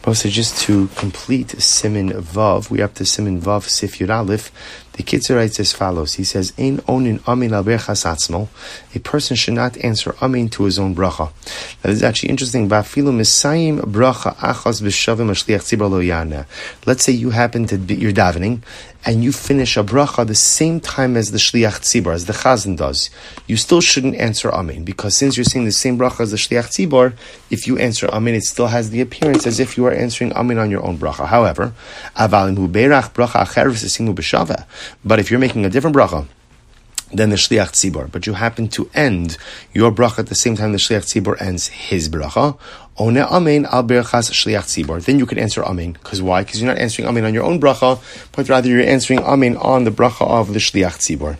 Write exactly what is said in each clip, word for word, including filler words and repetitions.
So just to complete Siman Vav, we up to Siman Vav Sif Yud Aleph. The Kitzur writes as follows. He says, "Ein onin amin al berchas atzmo." A person should not answer amin to his own bracha. That is actually interesting. Ba'afilu misayim bracha achas b'shavim ashliach tzibur lo yana. Let's say you happen to be you're davening, and you finish a bracha the same time as the shliach tzibur, as the chazan does. You still shouldn't answer amin, because since you're saying the same bracha as the shliach tzibur, if you answer amin, it still has the appearance as if you are answering amin on your own bracha. However, avalim hu beirach bracha acher v'sesimu b'shaveh. But if you're making a different bracha than the shliach tzibur, but you happen to end your bracha at the same time the shliach tzibur ends his bracha, one amen al berachas shliach tzibur, then you can answer amen. Because why? Because you're not answering amen on your own bracha, but rather you're answering amen on the bracha of the shliach tzibur.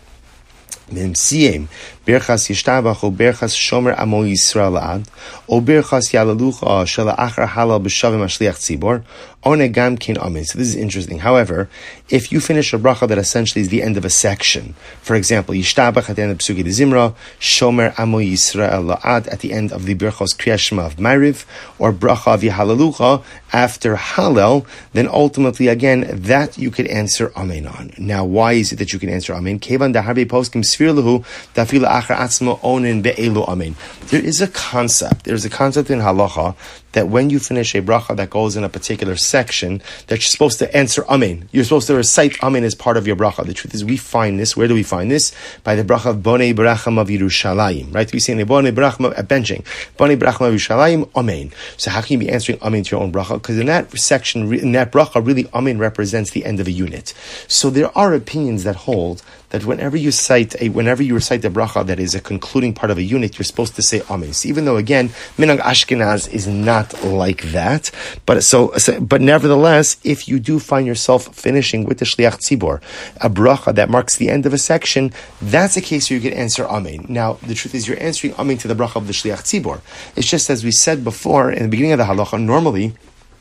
Mem siyem berachas yishtabach o berachas shomer amo Yisrael ad o berachas yalalucha shel achar halal b'shavim ashliach tzibur one gam kin amen. So this is interesting. However, if you finish a bracha that essentially is the end of a section, for example, yishtabach at the end of Psuki de Zimra, shomer amo Yisrael ad at the end of the berachos Kriyas Shema of Ma'ariv, or bracha of Yehalalucha after Halal, then ultimately again that you could answer amen on. Now, why is it that you can answer amen? Kevan daharbe poskim sfirlahu dafila achar atzmo onin be'elu amen. There is a concept. There's a concept in halacha that when you finish a bracha that goes in a particular section, that you're supposed to answer amen. You're supposed to recite amen as part of your bracha. The truth is, we find this. Where do we find this? By the bracha of Bonei Beracham of Yerushalayim. Right? We say Bonei Beracham of benching. Bonei Beracham of Yerushalayim, amen. So how can you be answering amen to your own bracha? Because in that section, in that bracha, really amen represents the end of a unit. So there are opinions that hold that whenever you cite a, whenever you recite the bracha that is a concluding part of a unit, you're supposed to say amen. So even though again, Minhag Ashkenaz is not like that, but so, so, but nevertheless, if you do find yourself finishing with the shliach tzibur, a bracha that marks the end of a section, that's a case where you can answer amen. Now, the truth is, you're answering amen to the bracha of the shliach tzibur. It's just as we said before in the beginning of the halacha. Normally,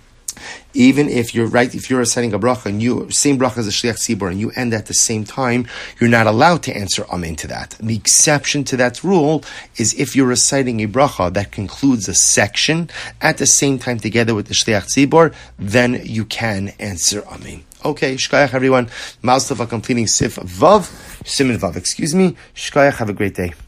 even if you're right, if you're reciting a bracha and you same bracha as the shliach tzibur and you end at the same time, you're not allowed to answer amen to that. The exception to that rule is if you're reciting a bracha that concludes a section at the same time together with the shliach tzibur, then you can answer amen. Okay, shkayach everyone. Mazel tov completing Sif Vav, Siman Vav. Excuse me. Shkayach. Have a great day.